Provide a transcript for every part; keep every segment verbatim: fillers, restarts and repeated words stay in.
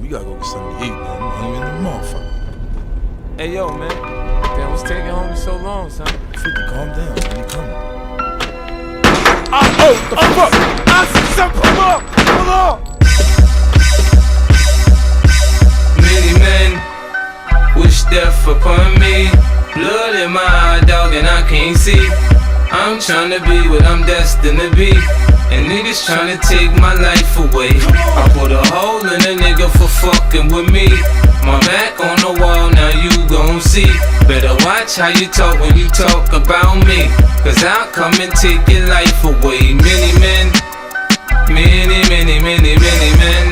We gotta go get something to eat, man. I'm hungry in the motherfucker. Hey, yo, man. Damn, what's taking homie so long, son? fifty, calm down. When you coming? Ah, oh, the oh, fuck! I see something. Hold on! Hold on! Many men wish death upon me. Blood in my eye, dog, and I can't see. I'm tryna be what I'm destined to be, and niggas tryna take my life away. I put a hole in a nigga for fucking with me. My back on the wall, now you gon' see. Better watch how you talk when you talk about me, cause I'll come and take your life away. Many men, many, many, many, many men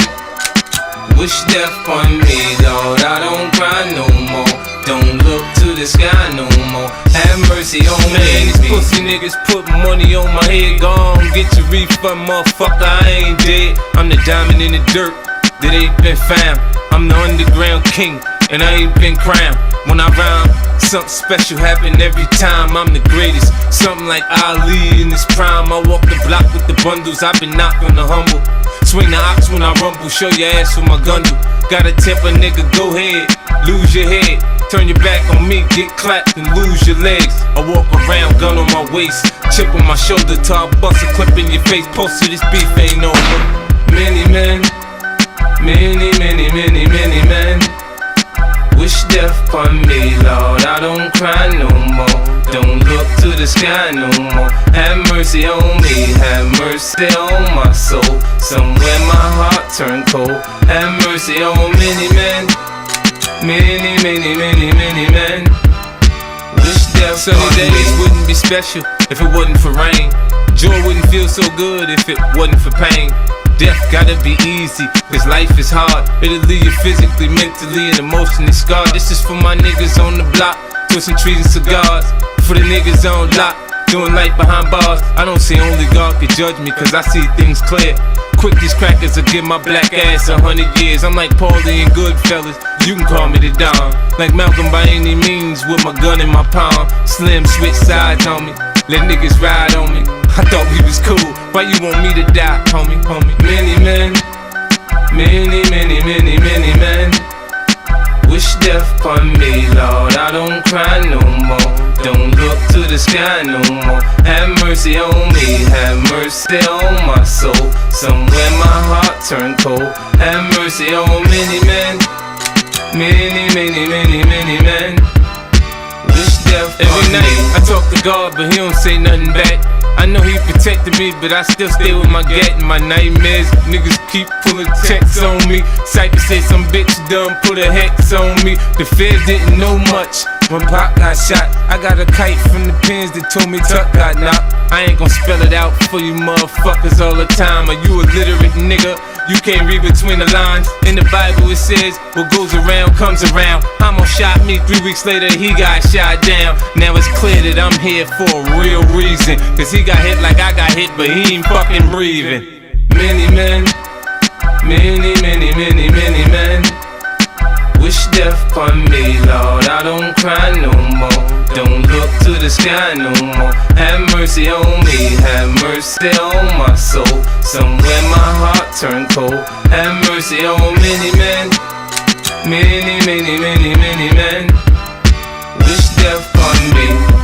wish death on me, Lord. I don't cry no more. Don't look to the sky no more. Have mercy on me. Man, these pussy niggas put money on my head. Gone, get your refund, motherfucker. I ain't dead. I'm the diamond in the dirt that ain't been found. I'm the underground king, and I ain't been crowned. When I rhyme, something special happen every time. I'm the greatest, something like Ali in his prime. I walk the block with the bundles. I've been knocking the humble. Swing the ox when I rumble. Show your ass with my gun do. Gotta temper, nigga, go ahead. Lose your head. Turn your back on me, get clapped and lose your legs. I walk around, gun on my waist, chip on my shoulder, till I bust a clip in your face. Post to this beef ain't over. Many men, many, many, many, many men wish death upon me, Lord. I don't cry no more. Don't look to the sky no more. Have mercy on me, have mercy on my soul. Somewhere my heart turned cold. Have mercy on many men. Many, many, many, many men wish death. Sunny days wouldn't be special if it wasn't for rain. Joy wouldn't feel so good if it wasn't for pain. Death gotta be easy, cause life is hard. It'll leave you physically, mentally, and emotionally scarred. This is for my niggas on the block, twisting trees and cigars. For the niggas on lock, doing life behind bars. I don't say only God can judge me, cause I see things clear. Quick, these crackers will give my black ass a hundred years. I'm like Paulie and Goodfellas, you can call me the Don. Like Malcolm by any means, with my gun in my palm. Slim switch sides on me, let niggas ride on me. I thought we was cool, why you want me to die, homie, homie? Many men, many, many, many, many men wish death upon me, Lord. I don't cry no more. Don't look to the sky no more. Have mercy on me, have mercy on my soul. Somewhere my heart turned cold. Have mercy on many men, many, many, many, many men wish death upon me. Every night I talk to God, but he don't say nothing back. I know he protected me, but I still stay with my gat and my nightmares. Niggas keep pulling checks on me. Cypher say some bitch done put a hex on me. The feds didn't know much when Pac got shot. I got a kite from the pins that told me Tuck got knocked. I ain't gon' spell it out for you motherfuckers all the time. Are you illiterate nigga? You can't read between the lines. In the Bible it says, what goes around comes around. Hamo shot me, three weeks later he got shot down. Now it's clear that I'm here for a real reason, cause he got hit like I got hit, but he ain't fucking breathing. Many men, many, many, many, many men wish death upon me, Lord. I don't cry no more. Don't look to the sky no more. Have mercy on me, have mercy on my soul. Somewhere my heart turned cold. Have mercy on many men, many, many, many, many men wish death upon me.